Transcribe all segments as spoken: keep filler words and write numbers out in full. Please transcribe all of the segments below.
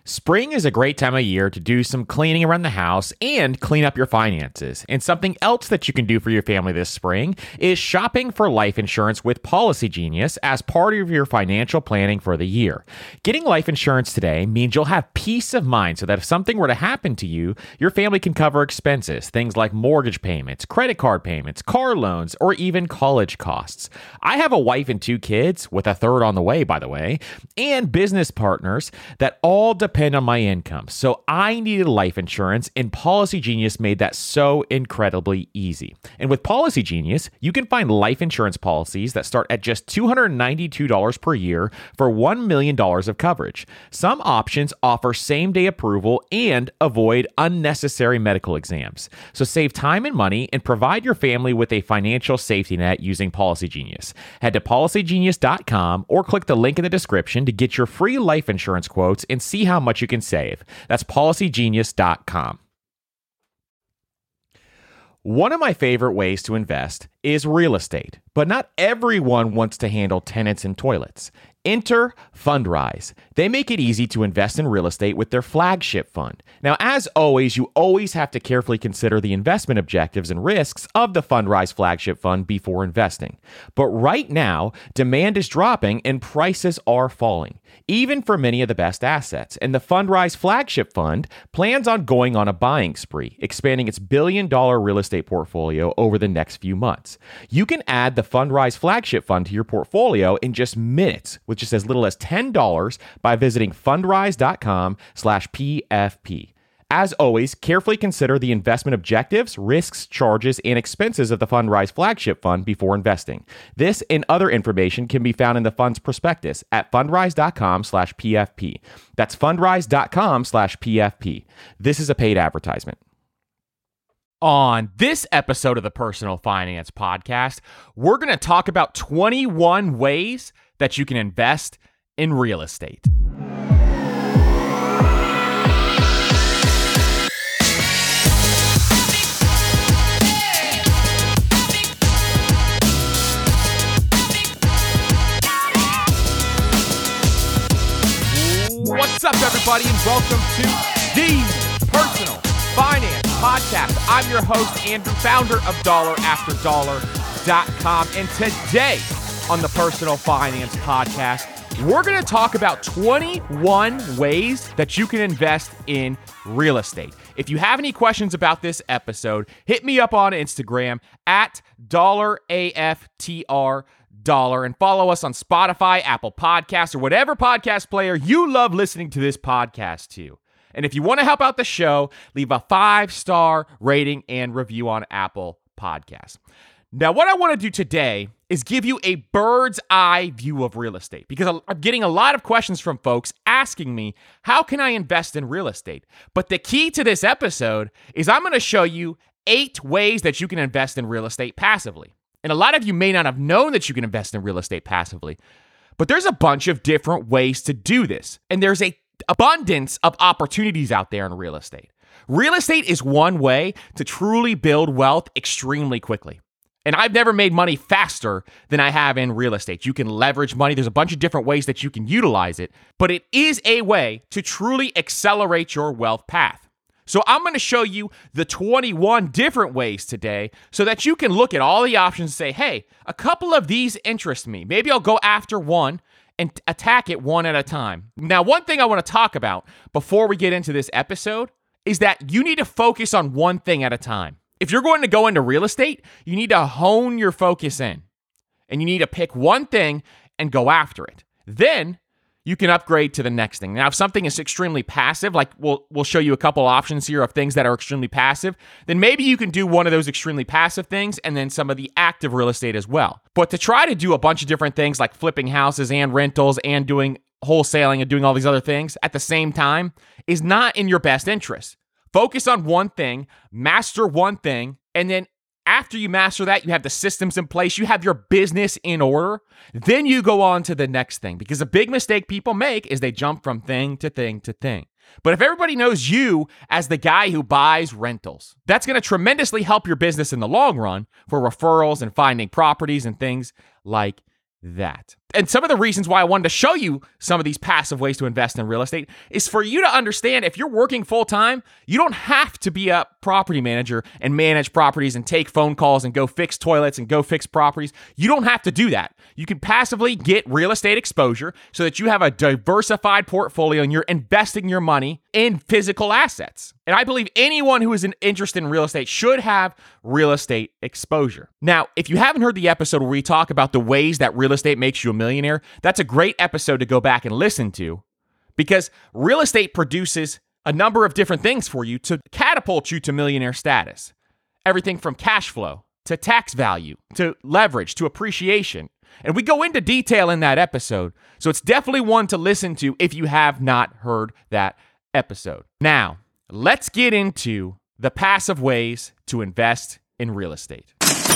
Spring is a great time of year to do some cleaning around the house and clean up your finances. And something else that you can do for your family this spring is shopping for life insurance with Policy Genius as part of your financial planning for the year. Getting life insurance today means you'll have peace of mind so that if something were to happen to you, your family can cover expenses, things like mortgage payments, credit card payments, car loans, or even college costs. I have a wife and two kids, with a third on the way, by the way, and business partners that all depend on my income. So I needed life insurance, and Policy Genius made that so incredibly easy. And with Policy Genius, you can find life insurance policies that start at just two hundred ninety-two dollars per year for one million dollars of coverage. Some options offer same-day approval and avoid unnecessary medical exams. So save time and money and provide your family with a financial safety net using Policy Genius. Head to policy genius dot com or click the link in the description to get your free life insurance quotes and see how much you can save. That's policy genius dot com. One of my favorite ways to invest is real estate, but not everyone wants to handle tenants and toilets. Enter Fundrise. They make it easy to invest in real estate with their flagship fund. Now, as always, you always have to carefully consider the investment objectives and risks of the Fundrise flagship fund before investing. But right now, demand is dropping and prices are falling, even for many of the best assets. And the Fundrise flagship fund plans on going on a buying spree, expanding its billion dollar real estate portfolio over the next few months. You can add the Fundrise flagship fund to your portfolio in just minutes with just as little as ten dollars by visiting fundrise dot com slash P F P. As always, carefully consider the investment objectives, risks, charges, and expenses of the Fundrise flagship fund before investing. This and other information can be found in the fund's prospectus at fundrise dot com slash P F P. That's fundrise dot com slash P F P. This is a paid advertisement. On this episode of the Personal Finance Podcast, we're going to talk about twenty-one ways that you can invest in real estate. What's up, everybody, and welcome to the Personal Finance Podcast. I'm your host, Andrew, founder of dollar after dollar dot com, and today on the Personal Finance Podcast, we're going to talk about twenty-one ways that you can invest in real estate. If you have any questions about this episode, hit me up on Instagram at dollar A F T R dollar and follow us on Spotify, Apple Podcasts, or whatever podcast player you love listening to this podcast to. And if you want to help out the show, leave a five-star rating and review on Apple Podcasts. Now, what I want to do today is give you a bird's eye view of real estate, because I'm getting a lot of questions from folks asking me, how can I invest in real estate? But the key to this episode is I'm going to show you eight ways that you can invest in real estate passively. And a lot of you may not have known that you can invest in real estate passively, but there's a bunch of different ways to do this. And there's a abundance of opportunities out there in real estate. Real estate is one way to truly build wealth extremely quickly. And I've never made money faster than I have in real estate. You can leverage money. There's a bunch of different ways that you can utilize it, but it is a way to truly accelerate your wealth path. So I'm going to show you the twenty-one different ways today so that you can look at all the options and say, hey, a couple of these interest me. Maybe I'll go after one and attack it one at a time. Now, one thing I want to talk about before we get into this episode is that you need to focus on one thing at a time. If you're going to go into real estate, you need to hone your focus in, and you need to pick one thing and go after it. Then you can upgrade to the next thing. Now, if something is extremely passive, like we'll we'll show you a couple options here of things that are extremely passive, then maybe you can do one of those extremely passive things and then some of the active real estate as well. But to try to do a bunch of different things like flipping houses and rentals and doing wholesaling and doing all these other things at the same time is not in your best interest. Focus on one thing, master one thing, and then after you master that, you have the systems in place, you have your business in order, then you go on to the next thing. Because a big mistake people make is they jump from thing to thing to thing. But if everybody knows you as the guy who buys rentals, that's going to tremendously help your business in the long run for referrals and finding properties and things like that. And some of the reasons why I wanted to show you some of these passive ways to invest in real estate is for you to understand if you're working full time, you don't have to be a property manager and manage properties and take phone calls and go fix toilets and go fix properties. You don't have to do that. You can passively get real estate exposure so that you have a diversified portfolio and you're investing your money in physical assets. And I believe anyone who is interested in real estate should have real estate exposure. Now, if you haven't heard the episode where we talk about the ways that real estate makes you a millionaire, that's a great episode to go back and listen to, because real estate produces a number of different things for you to catapult you to millionaire status. Everything from cash flow to tax value to leverage to appreciation. And we go into detail in that episode. So it's definitely one to listen to if you have not heard that episode. Now, let's get into the passive ways to invest in real estate.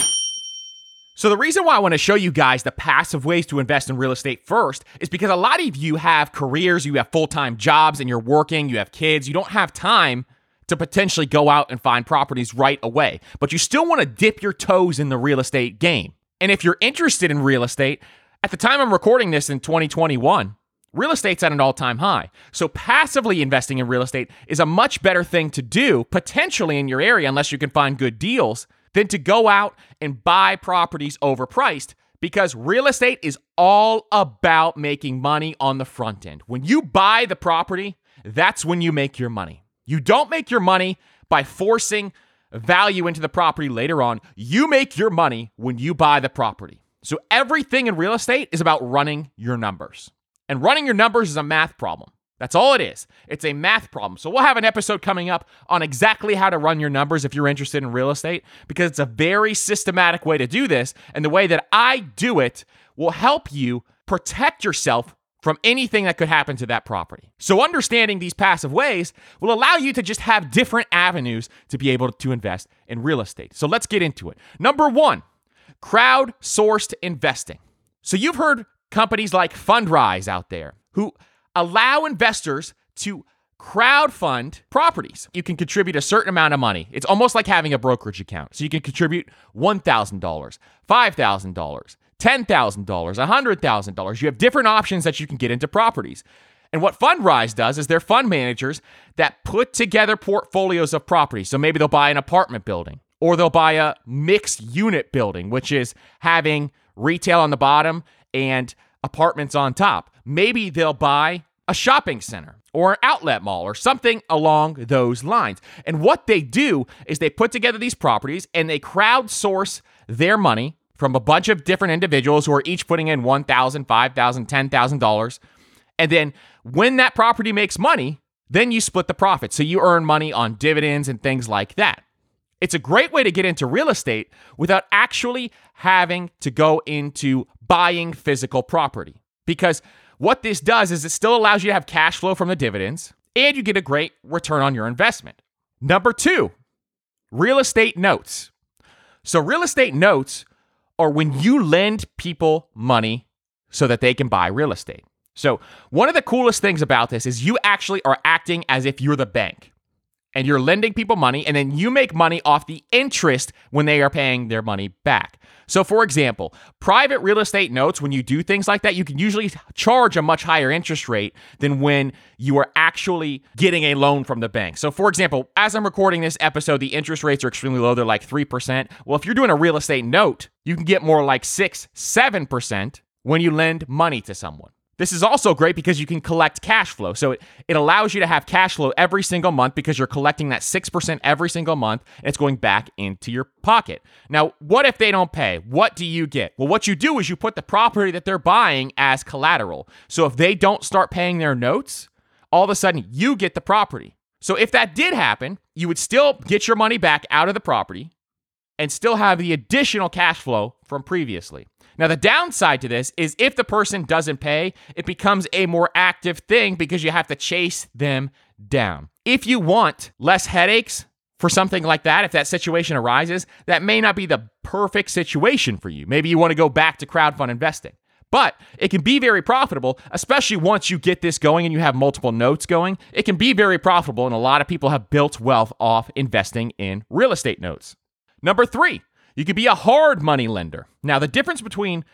So the reason why I want to show you guys the passive ways to invest in real estate first is because a lot of you have careers, you have full-time jobs, and you're working, you have kids, you don't have time to potentially go out and find properties right away, but you still want to dip your toes in the real estate game. And if you're interested in real estate, at the time I'm recording this in twenty twenty-one, real estate's at an all-time high. So passively investing in real estate is a much better thing to do, potentially in your area, unless you can find good deals, than to go out and buy properties overpriced, because real estate is all about making money on the front end. When you buy the property, that's when you make your money. You don't make your money by forcing value into the property later on. You make your money when you buy the property. So everything in real estate is about running your numbers. And running your numbers is a math problem. That's all it is. It's a math problem. So we'll have an episode coming up on exactly how to run your numbers if you're interested in real estate, because it's a very systematic way to do this. And the way that I do it will help you protect yourself from anything that could happen to that property. So understanding these passive ways will allow you to just have different avenues to be able to invest in real estate. So let's get into it. Number one, crowdsourced investing. So you've heard companies like Fundrise out there who allow investors to crowdfund properties. You can contribute a certain amount of money. It's almost like having a brokerage account. So you can contribute one thousand dollars, five thousand dollars, ten thousand dollars, one hundred thousand dollars. You have different options that you can get into properties. And what Fundrise does is they're fund managers that put together portfolios of properties. So maybe they'll buy an apartment building, or they'll buy a mixed unit building, which is having retail on the bottom and apartments on top. Maybe they'll buy a shopping center or an outlet mall or something along those lines. And what they do is they put together these properties and they crowdsource their money from a bunch of different individuals who are each putting in one thousand dollars, five thousand dollars, ten thousand dollars. And then when that property makes money, then you split the profit. So you earn money on dividends and things like that. It's a great way to get into real estate without actually having to go into buying physical property. Because what this does is it still allows you to have cash flow from the dividends, and you get a great return on your investment. Number two, real estate notes. So real estate notes are when you lend people money so that they can buy real estate. So one of the coolest things about this is you actually are acting as if you're the bank. And you're lending people money, and then you make money off the interest when they are paying their money back. So for example, private real estate notes, when you do things like that, you can usually charge a much higher interest rate than when you are actually getting a loan from the bank. So for example, as I'm recording this episode, the interest rates are extremely low. They're like three percent. Well, if you're doing a real estate note, you can get more like six, seven percent when you lend money to someone. This is also great because you can collect cash flow. So it, it allows you to have cash flow every single month because you're collecting that six percent every single month, and it's going back into your pocket. Now, what if they don't pay? What do you get? Well, what you do is you put the property that they're buying as collateral. So if they don't start paying their notes, all of a sudden you get the property. So if that did happen, you would still get your money back out of the property and still have the additional cash flow from previously. Now, the downside to this is if the person doesn't pay, it becomes a more active thing because you have to chase them down. If you want less headaches for something like that, if that situation arises, that may not be the perfect situation for you. Maybe you want to go back to crowdfund investing. But it can be very profitable, especially once you get this going and you have multiple notes going. It can be very profitable, and a lot of people have built wealth off investing in real estate notes. Number three, you could be a hard money lender. Now, the difference between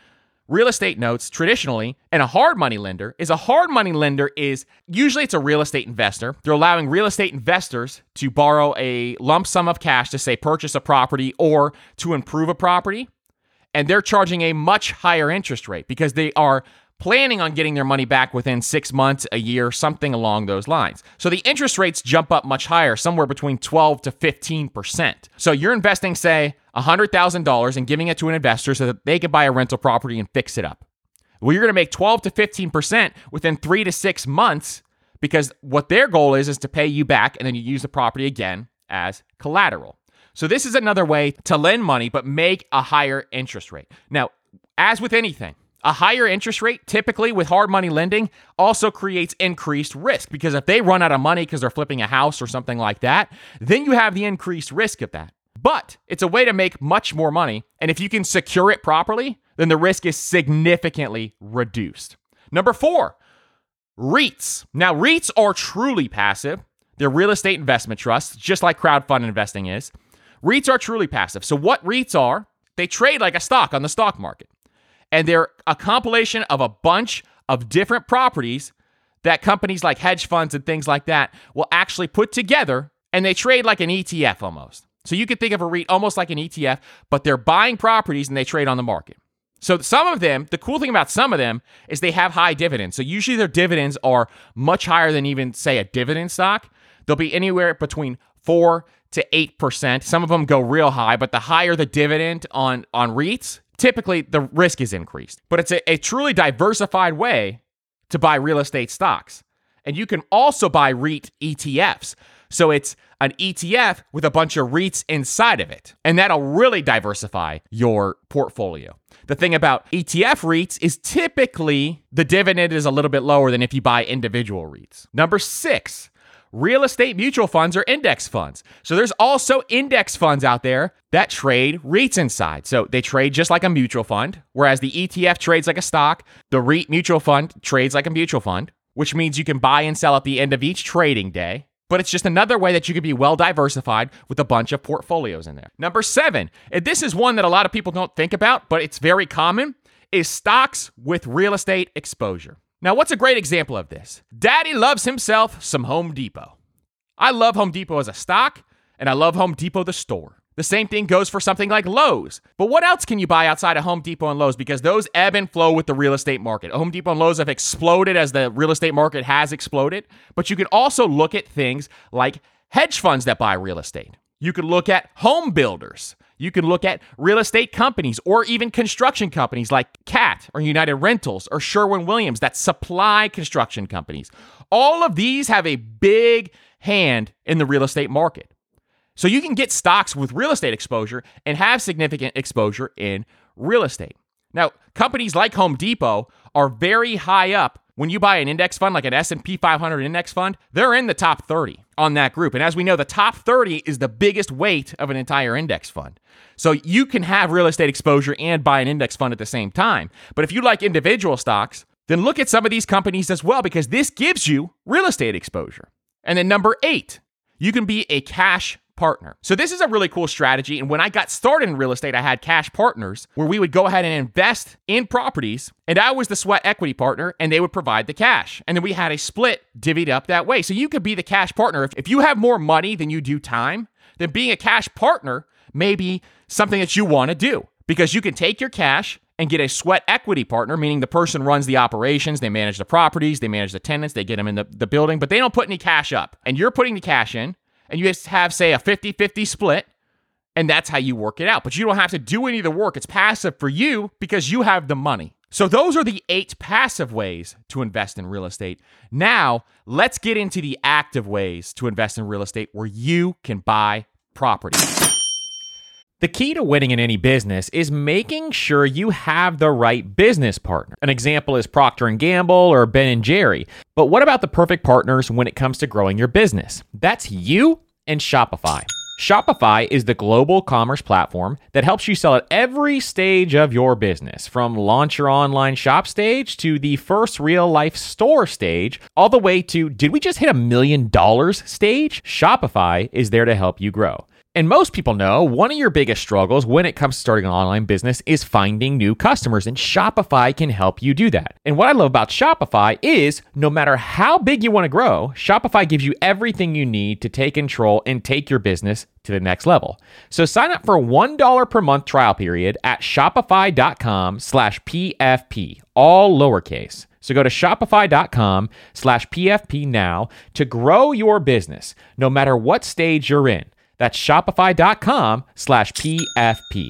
real estate notes traditionally, and a hard money lender is a hard money lender is usually it's a real estate investor. They're allowing real estate investors to borrow a lump sum of cash to say purchase a property or to improve a property. And they're charging a much higher interest rate because they are planning on getting their money back within six months, a year, something along those lines. So the interest rates jump up much higher, somewhere between twelve to fifteen percent. So you're investing, say, one hundred thousand dollars and giving it to an investor so that they can buy a rental property and fix it up. Well, you're going to make twelve to fifteen percent within three to six months because what their goal is is to pay you back and then you use the property again as collateral. So this is another way to lend money but make a higher interest rate. Now, as with anything, a higher interest rate, typically with hard money lending, also creates increased risk because if they run out of money because they're flipping a house or something like that, then you have the increased risk of that. But it's a way to make much more money, and if you can secure it properly, then the risk is significantly reduced. Number four, REITs. Now, REITs are truly passive. They're real estate investment trusts, just like crowdfunding investing is. REITs are truly passive. So what REITs are, they trade like a stock on the stock market. And they're a compilation of a bunch of different properties that companies like hedge funds and things like that will actually put together, and they trade like an E T F almost. So you could think of a REIT almost like an E T F, but they're buying properties and they trade on the market. So some of them, the cool thing about some of them is they have high dividends. So usually their dividends are much higher than even, say, a dividend stock. They'll be anywhere between four to eight percent. Some of them go real high, but the higher the dividend on, on REITs, typically the risk is increased. But it's a, a truly diversified way to buy real estate stocks. And you can also buy REIT E T Fs. So it's an E T F with a bunch of REITs inside of it. And that'll really diversify your portfolio. The thing about E T F REITs is typically the dividend is a little bit lower than if you buy individual REITs. Number six, real estate mutual funds or index funds. So there's also index funds out there that trade REITs inside. So they trade just like a mutual fund, whereas the E T F trades like a stock. The REIT mutual fund trades like a mutual fund, which means you can buy and sell at the end of each trading day. But it's just another way that you can be well diversified with a bunch of portfolios in there. Number seven, and this is one that a lot of people don't think about, but it's very common, is stocks with real estate exposure. Now, what's a great example of this? Daddy loves himself some Home Depot. I love Home Depot as a stock, and I love Home Depot the store. The same thing goes for something like Lowe's. But what else can you buy outside of Home Depot and Lowe's? Because those ebb and flow with the real estate market. Home Depot and Lowe's have exploded as the real estate market has exploded. But you can also look at things like hedge funds that buy real estate. You could look at home builders. You can look at real estate companies or even construction companies like CAT or United Rentals or Sherwin-Williams that supply construction companies. All of these have a big hand in the real estate market. So you can get stocks with real estate exposure and have significant exposure in real estate. Now, companies like Home Depot are very high up. When you buy an index fund like an S and P five hundred index fund, they're in the top thirty on that group. And as we know, the top thirty is the biggest weight of an entire index fund. So you can have real estate exposure and buy an index fund at the same time. But if you like individual stocks, then look at some of these companies as well, because this gives you real estate exposure. And then number eight, you can be a cash partner. So this is a really cool strategy. And when I got started in real estate, I had cash partners where we would go ahead and invest in properties, and I was the sweat equity partner and they would provide the cash. And then we had a split divvied up that way. So you could be the cash partner. If, if you have more money than you do time, then being a cash partner may be something that you want to do, because you can take your cash and get a sweat equity partner, meaning the person runs the operations, they manage the properties, they manage the tenants, they get them in the, the building, but they don't put any cash up. And you're putting the cash in, and you just have, say, a fifty-fifty split, and that's how you work it out. But you don't have to do any of the work. It's passive for you because you have the money. So those are the eight passive ways to invest in real estate. Now, let's get into the active ways to invest in real estate where you can buy property. The key to winning in any business is making sure you have the right business partner. An example is Procter and Gamble or Ben and Jerry. But what about the perfect partners when it comes to growing your business? That's you and Shopify. Shopify is the global commerce platform that helps you sell at every stage of your business, from launch your online shop stage to the first real life store stage, all the way to, did we just hit a million dollars stage? Shopify is there to help you grow. And most people know one of your biggest struggles when it comes to starting an online business is finding new customers, and Shopify can help you do that. And what I love about Shopify is no matter how big you want to grow, Shopify gives you everything you need to take control and take your business to the next level. So sign up for a one dollar per month trial period at shopify.com slash PFP, all lowercase. So go to shopify.com slash PFP now to grow your business, no matter what stage you're in. That's shopify.com slash PFP.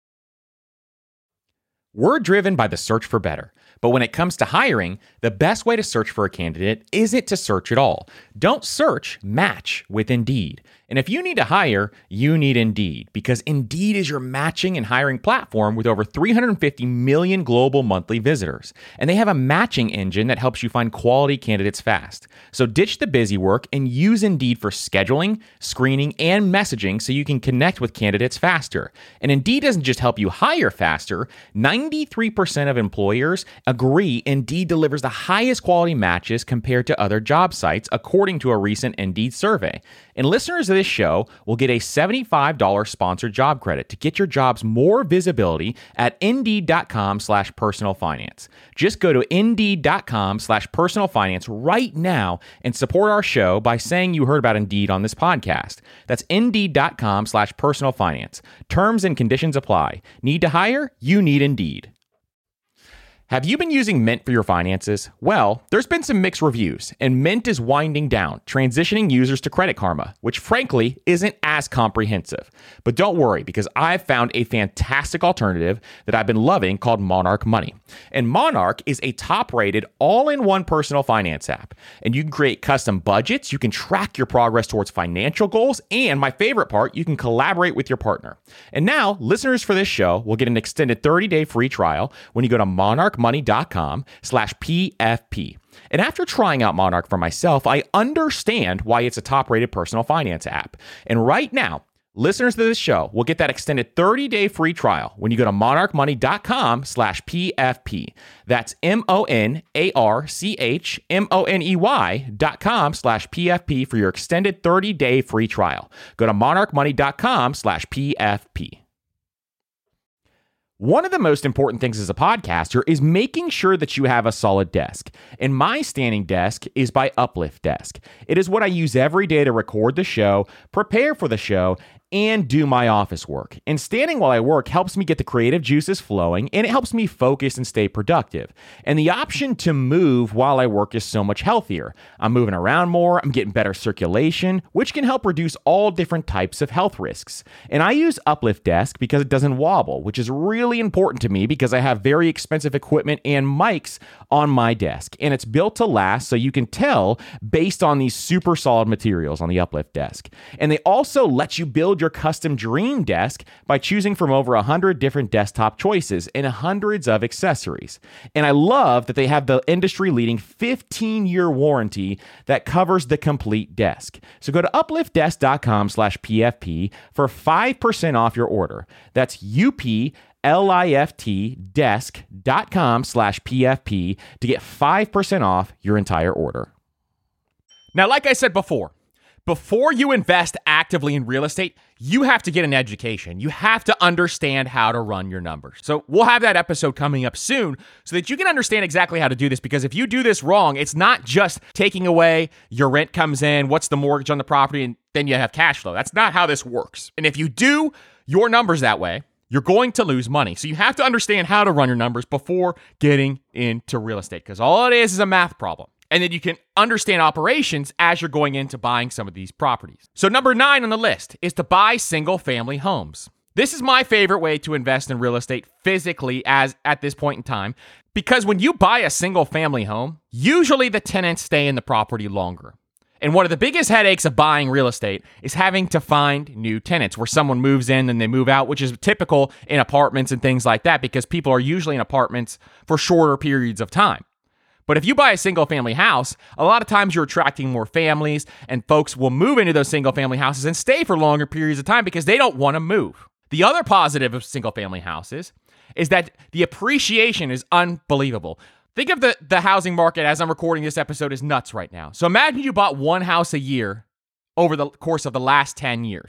We're driven by the search for better. But when it comes to hiring, the best way to search for a candidate isn't to search at all. Don't search, match with Indeed. And if you need to hire, you need Indeed, because Indeed is your matching and hiring platform with over three hundred fifty million global monthly visitors. And they have a matching engine that helps you find quality candidates fast. So ditch the busy work and use Indeed for scheduling, screening, and messaging so you can connect with candidates faster. And Indeed doesn't just help you hire faster. ninety-three percent of employers agree Indeed delivers the highest quality matches compared to other job sites, according to a recent Indeed survey. And listeners of this show will get a seventy-five dollars sponsored job credit to get your jobs more visibility at Indeed.com slash personal finance. Just go to Indeed.com slash personal finance right now and support our show by saying you heard about Indeed on this podcast. That's Indeed.com slash personal finance. Terms and conditions apply. Need to hire? You need Indeed. Have you been using Mint for your finances? Well, there's been some mixed reviews, and Mint is winding down, transitioning users to Credit Karma, which frankly isn't as comprehensive. But don't worry, because I've found a fantastic alternative that I've been loving called Monarch Money. And Monarch is a top-rated, all-in-one personal finance app. And you can create custom budgets, you can track your progress towards financial goals, and my favorite part, you can collaborate with your partner. And now, listeners for this show will get an extended thirty-day free trial when you go to Monarch money.com slash PFP. And after trying out Monarch for myself, I understand why it's a top-rated personal finance app. And right now, listeners to this show will get that extended thirty-day free trial when you go to monarchmoney.com slash PFP. That's M-O-N-A-R-C-H-M-O-N-E-Y dot com slash PFP for your extended thirty-day free trial. Go to monarchmoney.com slash PFP. One of the most important things as a podcaster is making sure that you have a solid desk. And my standing desk is by Uplift Desk. It is what I use every day to record the show, prepare for the show, and do my office work. And standing while I work helps me get the creative juices flowing, and it helps me focus and stay productive. And the option to move while I work is so much healthier. I'm moving around more, I'm getting better circulation, which can help reduce all different types of health risks. And I use Uplift Desk because it doesn't wobble, which is really important to me because I have very expensive equipment and mics on my desk. And it's built to last, so you can tell based on these super solid materials on the Uplift Desk. And they also let you build your custom dream desk by choosing from over one hundred different desktop choices and hundreds of accessories. And I love that they have the industry-leading fifteen-year warranty that covers the complete desk. So go to upliftdesk.com slash PFP for five percent off your order. That's U-P-L-I-F-T desk.com slash PFP to get five percent off your entire order. Now, like I said before, before you invest actively in real estate, you have to get an education. You have to understand how to run your numbers. So we'll have that episode coming up soon so that you can understand exactly how to do this, because if you do this wrong, it's not just taking away your rent comes in, what's the mortgage on the property, and then you have cash flow. That's not how this works. And if you do your numbers that way, you're going to lose money. So you have to understand how to run your numbers before getting into real estate, because all it is is a math problem. And then you can understand operations as you're going into buying some of these properties. So number nine on the list is to buy single-family homes. This is my favorite way to invest in real estate physically as at this point in time, because when you buy a single-family home, usually the tenants stay in the property longer. And one of the biggest headaches of buying real estate is having to find new tenants, where someone moves in and they move out, which is typical in apartments and things like that, because people are usually in apartments for shorter periods of time. But if you buy a single family house, a lot of times you're attracting more families, and folks will move into those single family houses and stay for longer periods of time because they don't want to move. The other positive of single family houses is that the appreciation is unbelievable. Think of the, the housing market as I'm recording this episode is nuts right now. So imagine you bought one house a year over the course of the last ten years.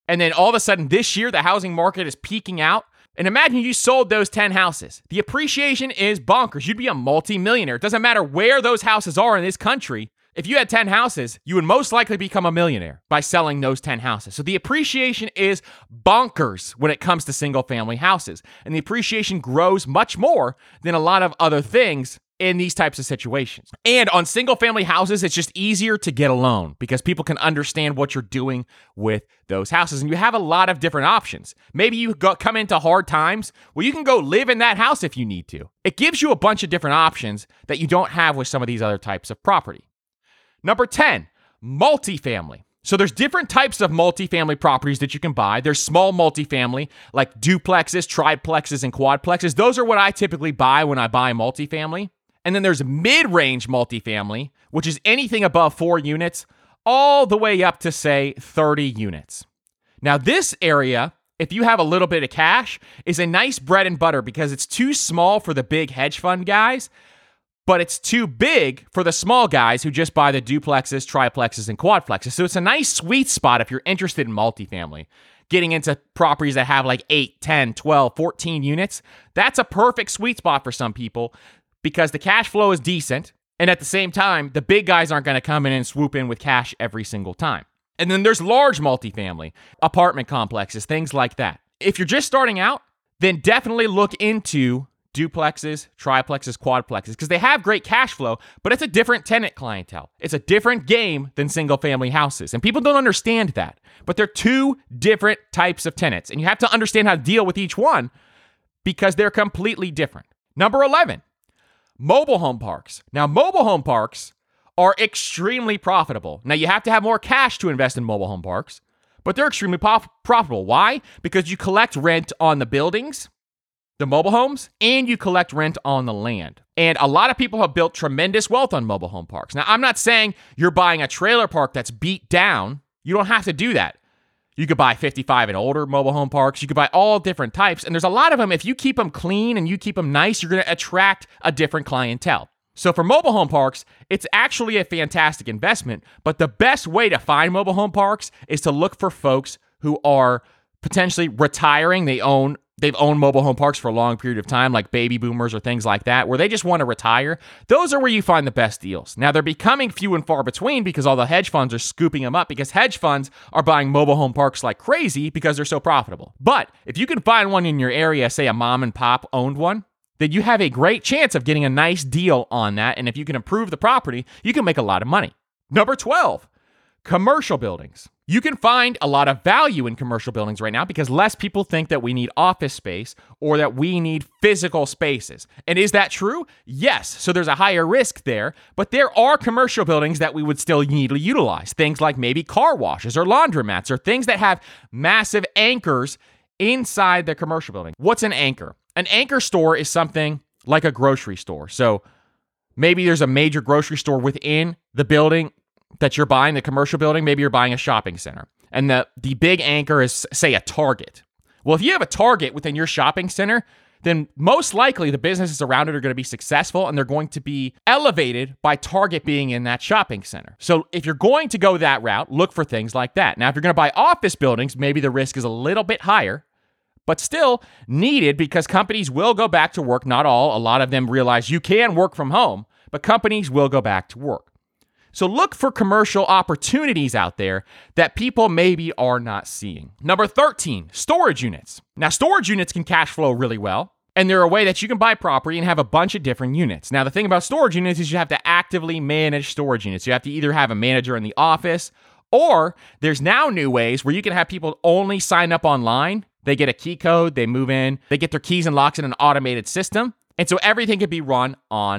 And then all of a sudden this year, the housing market is peaking out. And imagine you sold those ten houses. The appreciation is bonkers. You'd be a multi-millionaire. It doesn't matter where those houses are in this country. If you had ten houses, you would most likely become a millionaire by selling those ten houses. So the appreciation is bonkers when it comes to single-family houses. And the appreciation grows much more than a lot of other things in these types of situations. And on single-family houses, it's just easier to get a loan because people can understand what you're doing with those houses. And you have a lot of different options. Maybe you go, come into hard times. Well, you can go live in that house if you need to. It gives you a bunch of different options that you don't have with some of these other types of property. Number ten, multifamily. So there's different types of multifamily properties that you can buy. There's small multifamily, like duplexes, triplexes, and quadplexes. Those are what I typically buy when I buy multifamily. And then there's mid-range multifamily, which is anything above four units, all the way up to, say, thirty units. Now, this area, if you have a little bit of cash, is a nice bread and butter because it's too small for the big hedge fund guys, but it's too big for the small guys who just buy the duplexes, triplexes, and quadplexes. So it's a nice sweet spot if you're interested in multifamily. Getting into properties that have like eight, ten, twelve, fourteen units, that's a perfect sweet spot for some people because the cash flow is decent. And at the same time, the big guys aren't going to come in and swoop in with cash every single time. And then there's large multifamily, apartment complexes, things like that. If you're just starting out, then definitely look into duplexes, triplexes, quadplexes, because they have great cash flow, but it's a different tenant clientele. It's a different game than single family houses. And people don't understand that, but they're two different types of tenants. And you have to understand how to deal with each one because they're completely different. Number eleven, mobile home parks. Now, mobile home parks are extremely profitable. Now, you have to have more cash to invest in mobile home parks, but they're extremely prof- profitable. Why? Because you collect rent on the buildings, the mobile homes, and you collect rent on the land. And a lot of people have built tremendous wealth on mobile home parks. Now, I'm not saying you're buying a trailer park that's beat down. You don't have to do that. You could buy fifty-five and older mobile home parks. You could buy all different types. And there's a lot of them. If you keep them clean and you keep them nice, you're going to attract a different clientele. So for mobile home parks, it's actually a fantastic investment. But the best way to find mobile home parks is to look for folks who are potentially retiring. They own They've owned mobile home parks for a long period of time, like baby boomers or things like that, where they just want to retire. Those are where you find the best deals. Now, they're becoming few and far between because all the hedge funds are scooping them up because hedge funds are buying mobile home parks like crazy because they're so profitable. But if you can find one in your area, say a mom and pop owned one, then you have a great chance of getting a nice deal on that. And if you can improve the property, you can make a lot of money. Number twelve, commercial buildings. You can find a lot of value in commercial buildings right now because less people think that we need office space or that we need physical spaces. And is that true? Yes. So there's a higher risk there, but there are commercial buildings that we would still need to utilize. Things like maybe car washes or laundromats or things that have massive anchors inside the commercial building. What's an anchor? An anchor store is something like a grocery store. So maybe there's a major grocery store within the building that you're buying, the commercial building. Maybe you're buying a shopping center. And the, the big anchor is, say, a Target. Well, if you have a Target within your shopping center, then most likely the businesses around it are going to be successful and they're going to be elevated by Target being in that shopping center. So if you're going to go that route, look for things like that. Now, if you're going to buy office buildings, maybe the risk is a little bit higher, but still needed because companies will go back to work. Not all. A lot of them realize you can work from home, but companies will go back to work. So look for commercial opportunities out there that people maybe are not seeing. Number thirteen, storage units. Now, storage units can cash flow really well, and they're a way that you can buy property and have a bunch of different units. Now, the thing about storage units is you have to actively manage storage units. You have to either have a manager in the office, or there's now new ways where you can have people only sign up online. They get a key code, they move in, they get their keys and locks in an automated system, and so everything can be run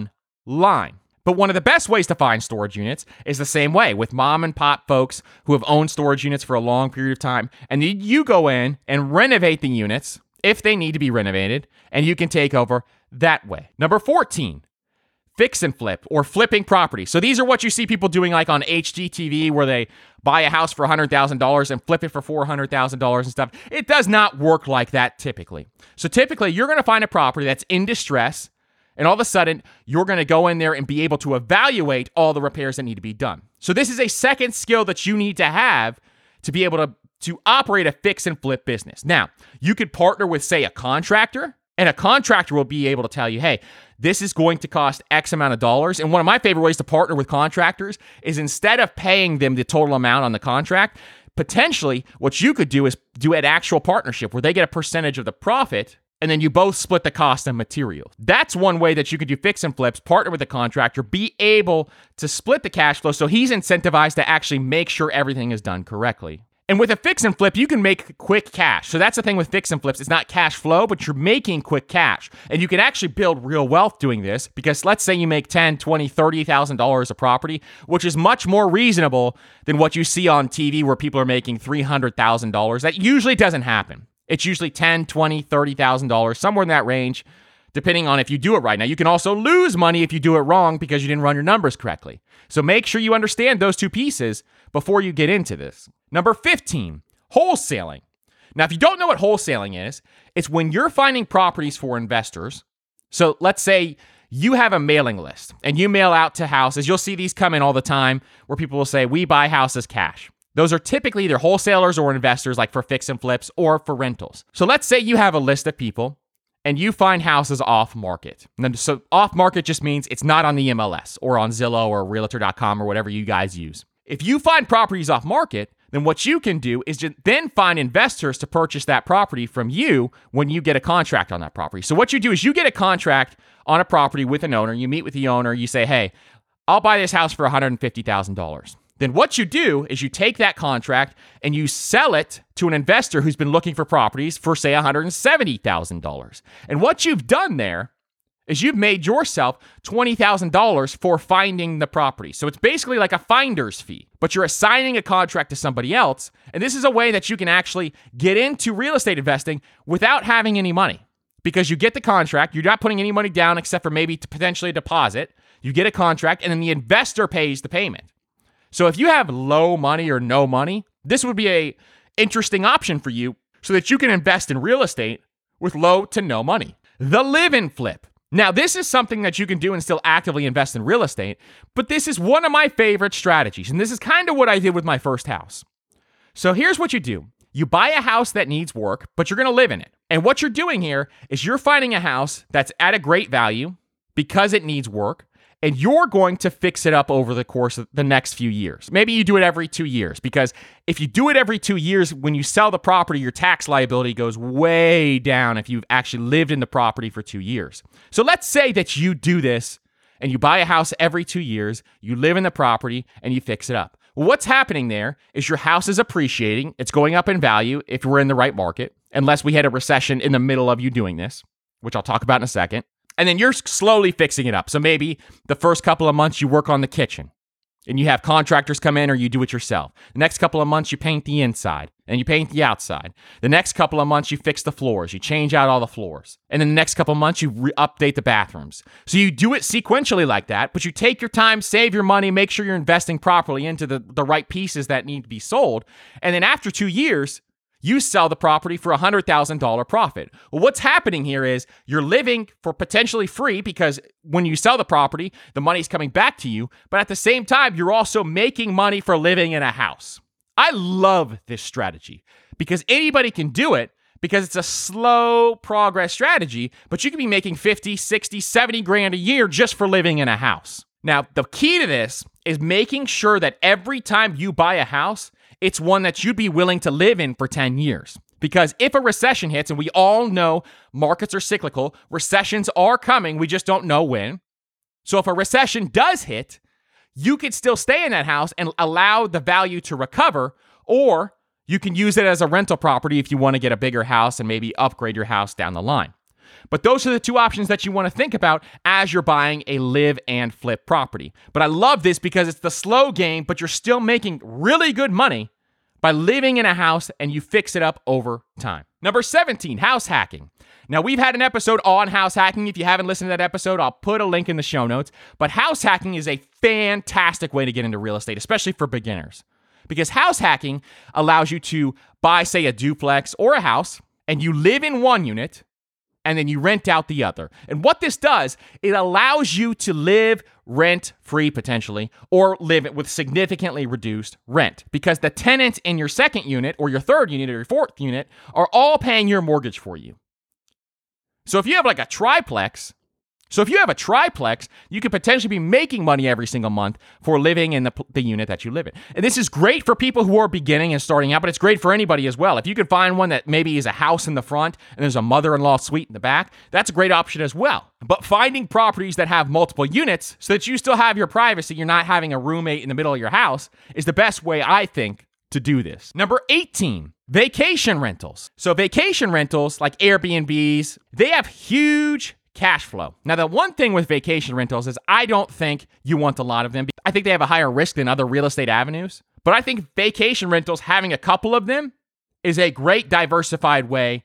online. But one of the best ways to find storage units is the same way with mom and pop folks who have owned storage units for a long period of time. And you go in and renovate the units if they need to be renovated, and you can take over that way. Number fourteen, fix and flip or flipping property. So these are what you see people doing like on H G T V where they buy a house for one hundred thousand dollars and flip it for four hundred thousand dollars and stuff. It does not work like that typically. So typically you're going to find a property that's in distress, and all of a sudden, you're going to go in there and be able to evaluate all the repairs that need to be done. So this is a second skill that you need to have to be able to to operate a fix and flip business. Now, you could partner with, say, a contractor, and a contractor will be able to tell you, hey, this is going to cost X amount of dollars. And one of my favorite ways to partner with contractors is instead of paying them the total amount on the contract, potentially what you could do is do an actual partnership where they get a percentage of the profit and then you both split the cost of material. That's one way that you could do fix and flips, partner with a contractor, be able to split the cash flow so he's incentivized to actually make sure everything is done correctly. And with a fix and flip, you can make quick cash. So that's the thing with fix and flips. It's not cash flow, but you're making quick cash. And you can actually build real wealth doing this because let's say you make ten thousand dollars, twenty thousand dollars, thirty thousand dollars a property, which is much more reasonable than what you see on T V where people are making three hundred thousand dollars. That usually doesn't happen. It's usually ten thousand dollars, twenty thousand dollars, thirty thousand dollars, somewhere in that range, depending on if you do it right. Now, you can also lose money if you do it wrong because you didn't run your numbers correctly. So make sure you understand those two pieces before you get into this. Number fifteen, wholesaling. Now, if you don't know what wholesaling is, it's when you're finding properties for investors. So let's say you have a mailing list and you mail out to houses. You'll see these come in all the time where people will say, we buy houses cash. Those are typically either wholesalers or investors, like for fix and flips or for rentals. So let's say you have a list of people and you find houses off market. And so off market just means it's not on the M L S or on Zillow or Realtor dot com or whatever you guys use. If you find properties off market, then what you can do is just then find investors to purchase that property from you when you get a contract on that property. So what you do is you get a contract on a property with an owner. You meet with the owner. You say, hey, I'll buy this house for one hundred fifty thousand dollars. Then what you do is you take that contract and you sell it to an investor who's been looking for properties for, say, one hundred seventy thousand dollars. And what you've done there is you've made yourself twenty thousand dollars for finding the property. So it's basically like a finder's fee, but you're assigning a contract to somebody else. And this is a way that you can actually get into real estate investing without having any money because you get the contract. You're not putting any money down except for maybe to potentially a deposit. You get a contract and then the investor pays the payment. So if you have low money or no money, this would be a interesting option for you so that you can invest in real estate with low to no money. The live and flip. Now, this is something that you can do and still actively invest in real estate, but this is one of my favorite strategies, and this is kind of what I did with my first house. So here's what you do. You buy a house that needs work, but you're going to live in it. And what you're doing here is you're finding a house that's at a great value because it needs work, and you're going to fix it up over the course of the next few years. Maybe you do it every two years because if you do it every two years, when you sell the property, your tax liability goes way down if you've actually lived in the property for two years. So let's say that you do this and you buy a house every two years, you live in the property, and you fix it up. Well, what's happening there is your house is appreciating. It's going up in value if we're in the right market, unless we had a recession in the middle of you doing this, which I'll talk about in a second. And then you're slowly fixing it up. So maybe the first couple of months you work on the kitchen and you have contractors come in or you do it yourself. The next couple of months you paint the inside and you paint the outside. The next couple of months you fix the floors. You change out all the floors. And then the next couple of months you re- update the bathrooms. So you do it sequentially like that, but you take your time, save your money, make sure you're investing properly into the, the right pieces that need to be sold. And then after two years, you sell the property for a one hundred thousand dollars profit. Well, what's happening here is you're living for potentially free because when you sell the property, the money's coming back to you. But at the same time, you're also making money for living in a house. I love this strategy because anybody can do it because it's a slow progress strategy, but you can be making fifty, sixty, seventy grand a year just for living in a house. Now, the key to this is making sure that every time you buy a house, it's one that you'd be willing to live in for ten years. Because if a recession hits, and we all know markets are cyclical, recessions are coming, we just don't know when. So if a recession does hit, you could still stay in that house and allow the value to recover, or you can use it as a rental property if you want to get a bigger house and maybe upgrade your house down the line. But those are the two options that you want to think about as you're buying a live and flip property. But I love this because it's the slow game, but you're still making really good money by living in a house and you fix it up over time. Number seventeen, house hacking. Now, we've had an episode on house hacking. If you haven't listened to that episode, I'll put a link in the show notes. But house hacking is a fantastic way to get into real estate, especially for beginners. Because house hacking allows you to buy, say, a duplex or a house, and you live in one unit, and then you rent out the other. And what this does, it allows you to live rent-free potentially, or live with significantly reduced rent, because the tenants in your second unit or your third unit or your fourth unit are all paying your mortgage for you. So if you have like a triplex, so if you have a triplex, you could potentially be making money every single month for living in the, the unit that you live in. And this is great for people who are beginning and starting out, but it's great for anybody as well. If you could find one that maybe is a house in the front and there's a mother-in-law suite in the back, that's a great option as well. But finding properties that have multiple units so that you still have your privacy, you're not having a roommate in the middle of your house, is the best way, I think, to do this. Number eighteen, vacation rentals. So vacation rentals like Airbnbs, they have huge cash flow. Now, the one thing with vacation rentals is I don't think you want a lot of them. I think they have a higher risk than other real estate avenues. But I think vacation rentals, having a couple of them, is a great diversified way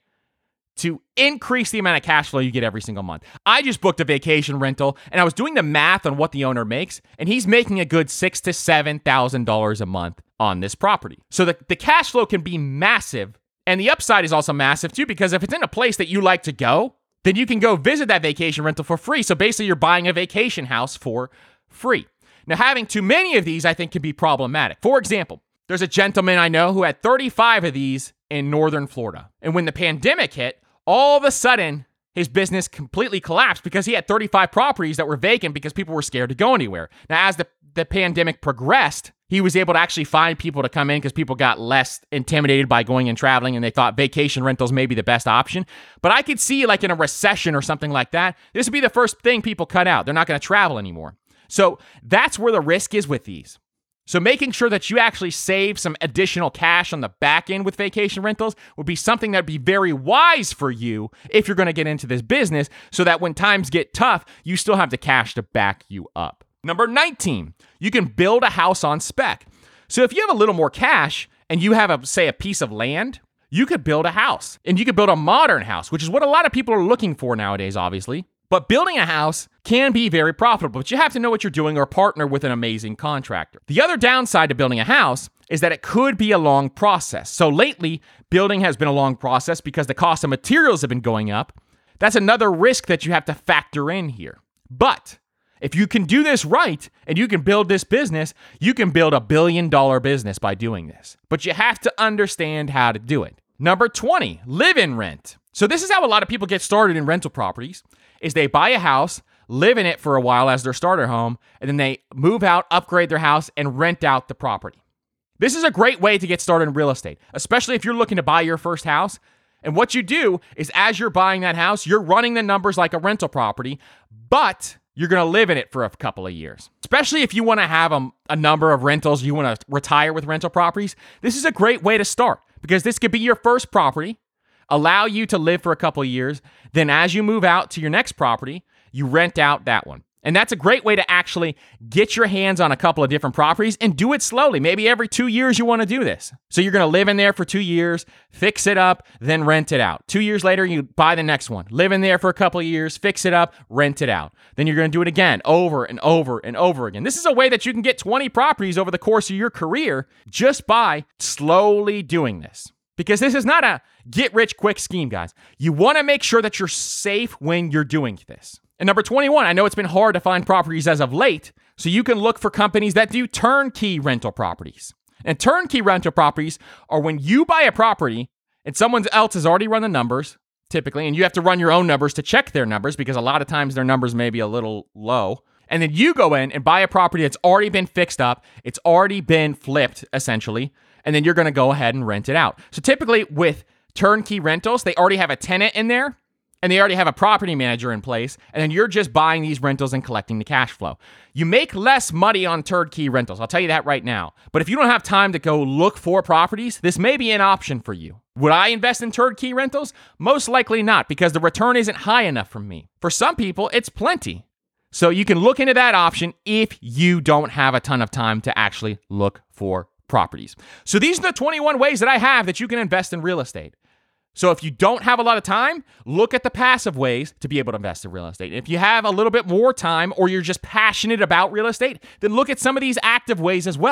to increase the amount of cash flow you get every single month. I just booked a vacation rental, and I was doing the math on what the owner makes, and he's making a good six to seven thousand dollars a month on this property. So the, the cash flow can be massive, and the upside is also massive too, because if it's in a place that you like to go, then you can go visit that vacation rental for free. So basically, you're buying a vacation house for free. Now, having too many of these, I think, can be problematic. For example, there's a gentleman I know who had thirty-five of these in northern Florida. And when the pandemic hit, all of a sudden, his business completely collapsed because he had thirty-five properties that were vacant because people were scared to go anywhere. Now, as the, the pandemic progressed, he was able to actually find people to come in because people got less intimidated by going and traveling, and they thought vacation rentals may be the best option. But I could see, like in a recession or something like that, this would be the first thing people cut out. They're not going to travel anymore. So that's where the risk is with these. So making sure that you actually save some additional cash on the back end with vacation rentals would be something that would be very wise for you if you're going to get into this business, so that when times get tough, you still have the cash to back you up. Number nineteen, you can build a house on spec. So if you have a little more cash and you have, a, say, a piece of land, you could build a house, and you could build a modern house, which is what a lot of people are looking for nowadays, obviously. But building a house can be very profitable, but you have to know what you're doing or partner with an amazing contractor. The other downside to building a house is that it could be a long process. So lately, building has been a long process because the cost of materials have been going up. That's another risk that you have to factor in here. But if you can do this right and you can build this business, you can build a billion dollar business by doing this. But you have to understand how to do it. Number twenty, live-in rent. So this is how a lot of people get started in rental properties, is they buy a house, live in it for a while as their starter home, and then they move out, upgrade their house, and rent out the property. This is a great way to get started in real estate, especially if you're looking to buy your first house. And what you do is, as you're buying that house, you're running the numbers like a rental property, but you're going to live in it for a couple of years. Especially if you want to have a, a number of rentals, you want to retire with rental properties, this is a great way to start, because this could be your first property, allow you to live for a couple of years. Then as you move out to your next property, you rent out that one. And that's a great way to actually get your hands on a couple of different properties and do it slowly. Maybe every two years you want to do this. So you're going to live in there for two years, fix it up, then rent it out. Two years later, you buy the next one. Live in there for a couple of years, fix it up, rent it out. Then you're going to do it again, over and over and over again. This is a way that you can get twenty properties over the course of your career just by slowly doing this. Because this is not a get-rich-quick scheme, guys. You want to make sure that you're safe when you're doing this. And number twenty-one, I know it's been hard to find properties as of late, so you can look for companies that do turnkey rental properties. And turnkey rental properties are when you buy a property and someone else has already run the numbers, typically, and you have to run your own numbers to check their numbers, because a lot of times their numbers may be a little low. And then you go in and buy a property that's already been fixed up, it's already been flipped, essentially, and then you're going to go ahead and rent it out. So typically with turnkey rentals, they already have a tenant in there, and they already have a property manager in place, and then you're just buying these rentals and collecting the cash flow. You make less money on turnkey rentals, I'll tell you that right now. But if you don't have time to go look for properties, this may be an option for you. Would I invest in turnkey rentals? Most likely not, because the return isn't high enough for me. For some people, it's plenty. So you can look into that option if you don't have a ton of time to actually look for properties. So these are the twenty-one ways that I have that you can invest in real estate. So if you don't have a lot of time, look at the passive ways to be able to invest in real estate. If you have a little bit more time, or you're just passionate about real estate, then look at some of these active ways as well.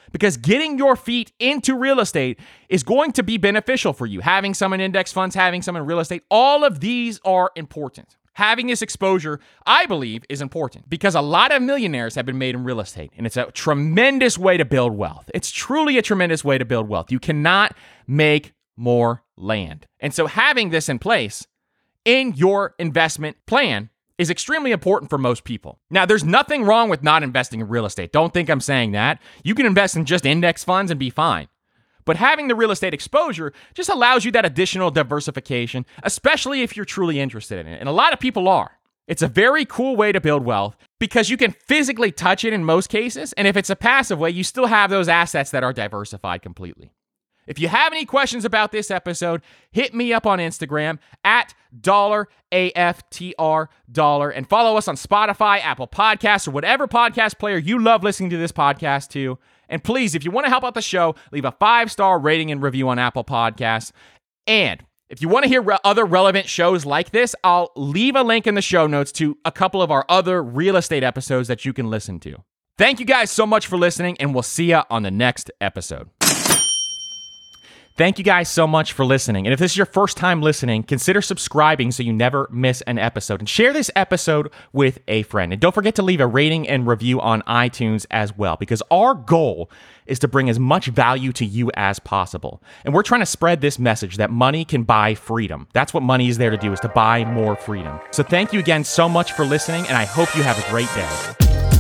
because getting your feet into real estate is going to be beneficial for you. Having some in index funds, having some in real estate, all of these are important. Having this exposure, I believe, is important because a lot of millionaires have been made in real estate, and it's a tremendous way to build wealth. It's truly a tremendous way to build wealth. You cannot make more land. And so having this in place in your investment plan is extremely important for most people. Now, there's nothing wrong with not investing in real estate. Don't think I'm saying that. You can invest in just index funds and be fine. But having the real estate exposure just allows you that additional diversification, especially if you're truly interested in it. And a lot of people are. It's a very cool way to build wealth because you can physically touch it in most cases. And if it's a passive way, you still have those assets that are diversified completely. If you have any questions about this episode, hit me up on Instagram at dollar A F T R dollar and follow us on Spotify, Apple Podcasts, or whatever podcast player you love listening to this podcast to. And please, if you want to help out the show, leave a five-star rating and review on Apple Podcasts. And if you want to hear re- other relevant shows like this, I'll leave a link in the show notes to a couple of our other real estate episodes that you can listen to. Thank you guys so much for listening, and we'll see you on the next episode. Thank you guys so much for listening. And if this is your first time listening, consider subscribing so you never miss an episode. And share this episode with a friend. And don't forget to leave a rating and review on iTunes as well, because our goal is to bring as much value to you as possible. And we're trying to spread this message that money can buy freedom. That's what money is there to do, is to buy more freedom. So thank you again so much for listening, and I hope you have a great day.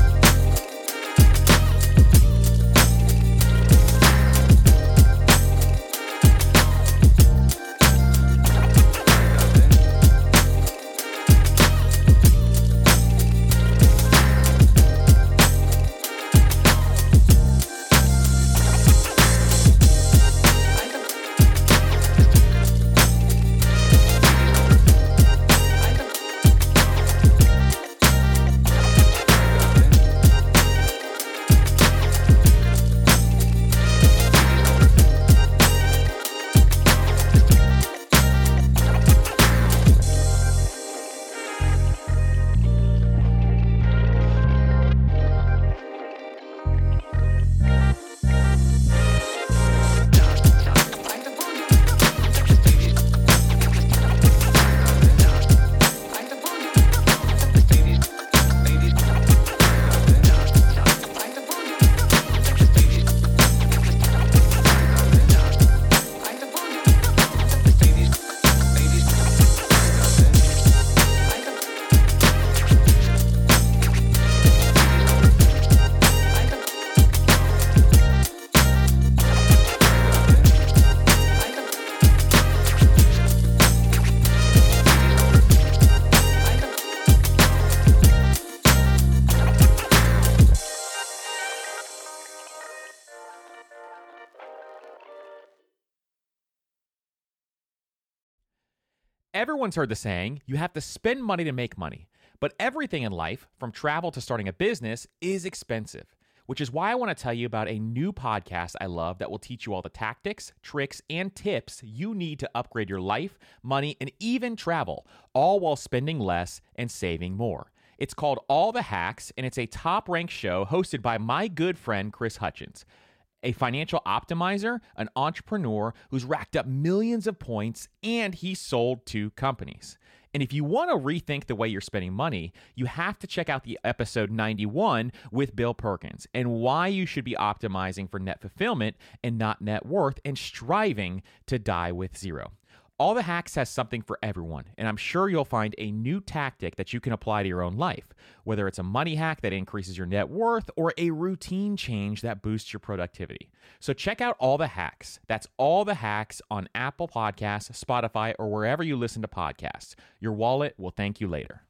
Everyone's heard the saying, you have to spend money to make money. But everything in life, from travel to starting a business, is expensive, which is why I want to tell you about a new podcast I love that will teach you all the tactics, tricks, and tips you need to upgrade your life, money, and even travel, all while spending less and saving more. It's called All the Hacks, and it's a top-ranked show hosted by my good friend, Chris Hutchins, a financial optimizer, an entrepreneur who's racked up millions of points, and he's sold to companies. And if you want to rethink the way you're spending money, you have to check out the episode ninety-one with Bill Perkins and why you should be optimizing for net fulfillment and not net worth and striving to die with zero. All the Hacks has something for everyone, and I'm sure you'll find a new tactic that you can apply to your own life, whether it's a money hack that increases your net worth or a routine change that boosts your productivity. So check out All the Hacks. That's All the Hacks on Apple Podcasts, Spotify, or wherever you listen to podcasts. Your wallet will thank you later.